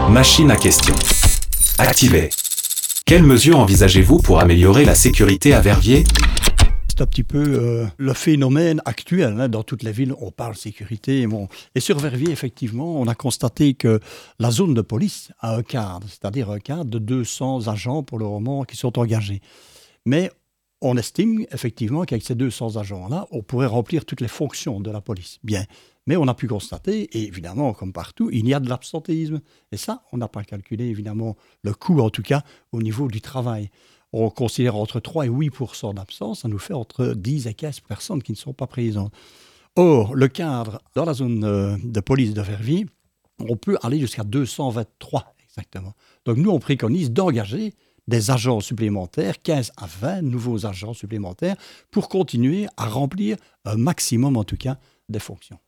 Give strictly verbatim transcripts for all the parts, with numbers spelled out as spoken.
Machine à questions. Activée. Quelles mesures envisagez-vous pour améliorer la sécurité à Verviers ? C'est un petit peu euh, le phénomène actuel. Hein. Dans toutes les villes, on parle sécurité. Bon. Et sur Verviers, effectivement, on a constaté que la zone de police a un cadre, c'est-à-dire un cadre de deux cents agents pour le moment qui sont engagés. Mais on estime effectivement qu'avec ces deux cents agents-là, on pourrait remplir toutes les fonctions de la police. Bien. Mais on a pu constater, et évidemment, comme partout, il y a de l'absentéisme. Et ça, on n'a pas calculé, évidemment, le coût, en tout cas, au niveau du travail. On considère entre trois et huit pour cent d'absence, ça nous fait entre dix et quinze personnes qui ne sont pas présentes. Or, le cadre, dans la zone de police de Verviers, on peut aller jusqu'à deux cent vingt-trois exactement. Donc nous, on préconise d'engager des agents supplémentaires, quinze à vingt nouveaux agents supplémentaires, pour continuer à remplir un maximum, en tout cas, des fonctions.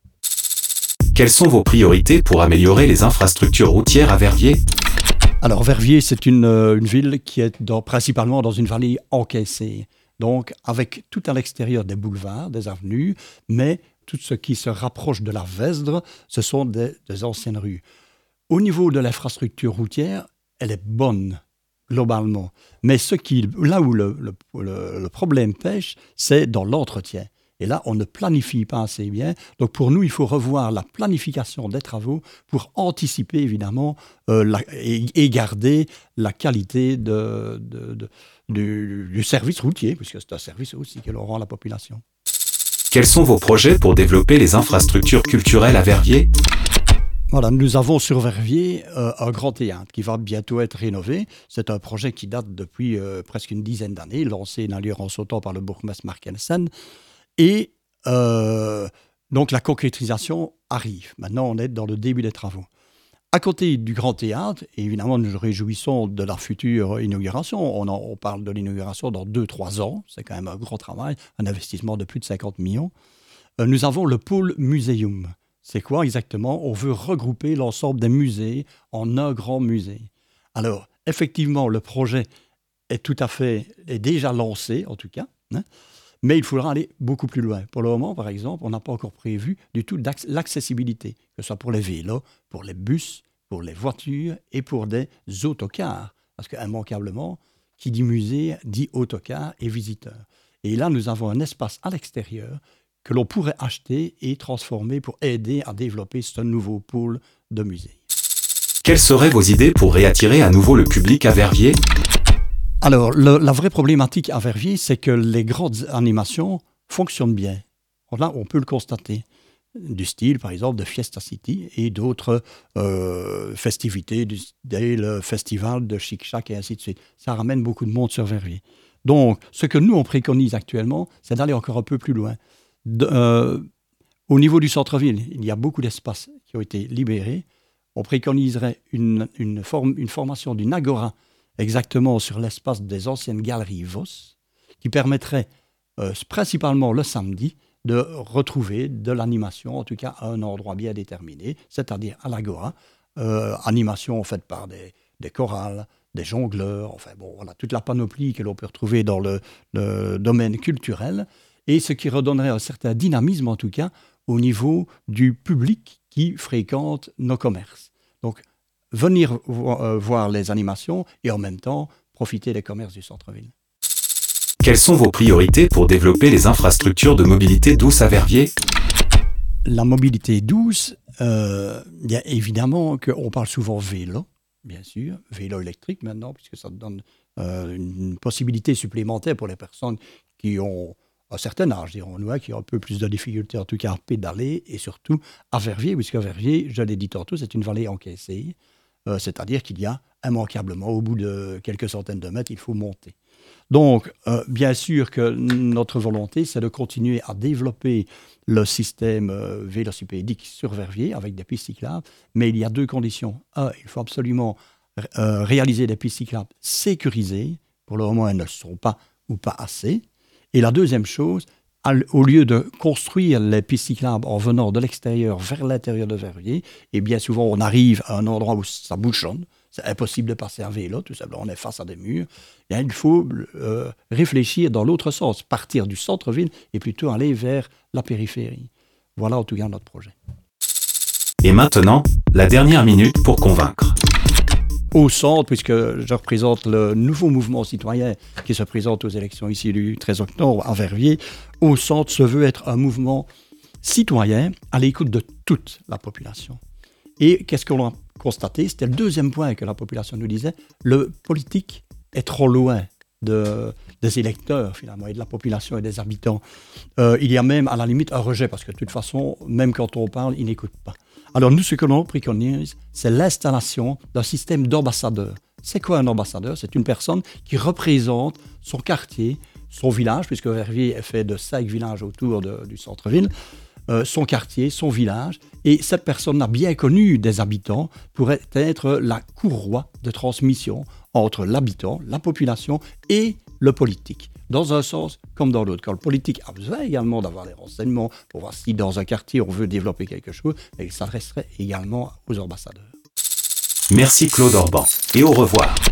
Quelles sont vos priorités pour améliorer les infrastructures routières à Verviers ? Alors, Verviers, c'est une, une ville qui est dans, principalement dans une vallée encaissée. Donc, avec tout à l'extérieur des boulevards, des avenues, mais tout ce qui se rapproche de la Vesdre, ce sont des, des anciennes rues. Au niveau de l'infrastructure routière, elle est bonne, globalement. Mais ce qui, là où le, le, le, le problème pêche, c'est dans l'entretien. Et là, on ne planifie pas assez bien. Donc, pour nous, il faut revoir la planification des travaux pour anticiper, évidemment, euh, la, et, et garder la qualité de, de, de, du, du service routier, puisque c'est un service aussi que l'on rend à la population. Quels sont vos projets pour développer les infrastructures culturelles à Verviers ? Voilà, nous avons sur Verviers euh, un grand théâtre qui va bientôt être rénové. C'est un projet qui date depuis euh, presque une dizaine d'années, lancé d'ailleurs en sautant par le bourgmestre Mark Hensen. Et euh, donc la concrétisation arrive. Maintenant, on est dans le début des travaux. À côté du Grand Théâtre, et évidemment, nous nous réjouissons de la future inauguration. On, en, on parle de l'inauguration dans deux à trois ans. C'est quand même un gros travail, un investissement de plus de cinquante millions. Euh, nous avons le pôle muséum. C'est quoi exactement ? On veut regrouper l'ensemble des musées en un grand musée. Alors, effectivement, le projet est tout à fait, est déjà lancé, en tout cas, hein. Mais il faudra aller beaucoup plus loin. Pour le moment, par exemple, on n'a pas encore prévu du tout l'accessibilité, que ce soit pour les vélos, pour les bus, pour les voitures et pour des autocars. Parce qu'immanquablement, qui dit musée, dit autocar et visiteur. Et là, nous avons un espace à l'extérieur que l'on pourrait acheter et transformer pour aider à développer ce nouveau pôle de musée. Quelles seraient vos idées pour réattirer à nouveau le public à Verviers ? Alors, le, la vraie problématique à Verviers, c'est que les grandes animations fonctionnent bien. Là, on peut le constater. Du style, par exemple, de Fiesta City et d'autres euh, festivités, du, le festival de Chic Chac et ainsi de suite. Ça ramène beaucoup de monde sur Verviers. Donc, ce que nous, on préconise actuellement, c'est d'aller encore un peu plus loin. De, euh, au niveau du centre-ville, il y a beaucoup d'espaces qui ont été libérés. On préconiserait une, une, forme, une formation d'une agora exactement sur l'espace des anciennes galeries Voss, qui permettrait euh, principalement le samedi de retrouver de l'animation, en tout cas à un endroit bien déterminé, c'est-à-dire à l'agora, euh, animation faite par des, des chorales, des jongleurs, enfin bon, voilà, toute la panoplie que l'on peut retrouver dans le, le domaine culturel, et ce qui redonnerait un certain dynamisme, en tout cas, au niveau du public qui fréquente nos commerces. Donc, venir voir les animations et en même temps profiter des commerces du centre-ville. Quelles sont vos priorités pour développer les infrastructures de mobilité douce à Verviers ? La mobilité douce, euh, bien évidemment qu'on parle souvent vélo, bien sûr, vélo électrique maintenant, puisque ça donne euh, une possibilité supplémentaire pour les personnes qui ont un certain âge, dirons-nous, hein, qui ont un peu plus de difficultés en tout cas à pédaler, et surtout à Verviers, puisque Verviers, je l'ai dit tantôt, c'est une vallée encaissée. Euh, c'est-à-dire qu'il y a immanquablement, au bout de quelques centaines de mètres, il faut monter. Donc, euh, bien sûr que notre volonté, c'est de continuer à développer le système euh, vélocipédique sur Verviers avec des pistes cyclables, mais il y a deux conditions. Un, il faut absolument euh, réaliser des pistes cyclables sécurisées. Pour le moment, elles ne le sont pas ou pas assez. Et la deuxième chose, au lieu de construire les pistes cyclables en venant de l'extérieur vers l'intérieur de Verviers, et bien souvent on arrive à un endroit où ça bouchonne, c'est impossible de passer à vélo, tout simplement, on est face à des murs, et il faut euh, réfléchir dans l'autre sens, partir du centre-ville et plutôt aller vers la périphérie. Voilà en tout cas notre projet. Et maintenant, la dernière minute pour convaincre. au centre, puisque je représente le nouveau mouvement citoyen qui se présente aux élections ici du treize octobre à Verviers, au centre se veut être un mouvement citoyen à l'écoute de toute la population. Et qu'est-ce qu'on a constaté? C'était le deuxième point que la population nous disait, le politique est trop loin de, des électeurs finalement, et de la population et des habitants. Euh, il y a même à la limite un rejet, parce que de toute façon, même quand on parle, ils n'écoutent pas. Alors nous, ce que l'on préconise, c'est l'installation d'un système d'ambassadeurs. C'est quoi un ambassadeur? C'est une personne qui représente son quartier, son village, puisque Verviers est fait de cinq villages autour de, du centre-ville, euh, son quartier, son village, et cette personne bien connue des habitants pourrait être la courroie de transmission entre l'habitant, la population et le politique. Dans un sens comme dans l'autre. Quand le politique a besoin également d'avoir des renseignements pour voir si dans un quartier on veut développer quelque chose, il s'adresserait également aux ambassadeurs. Merci Claude Orban et au revoir.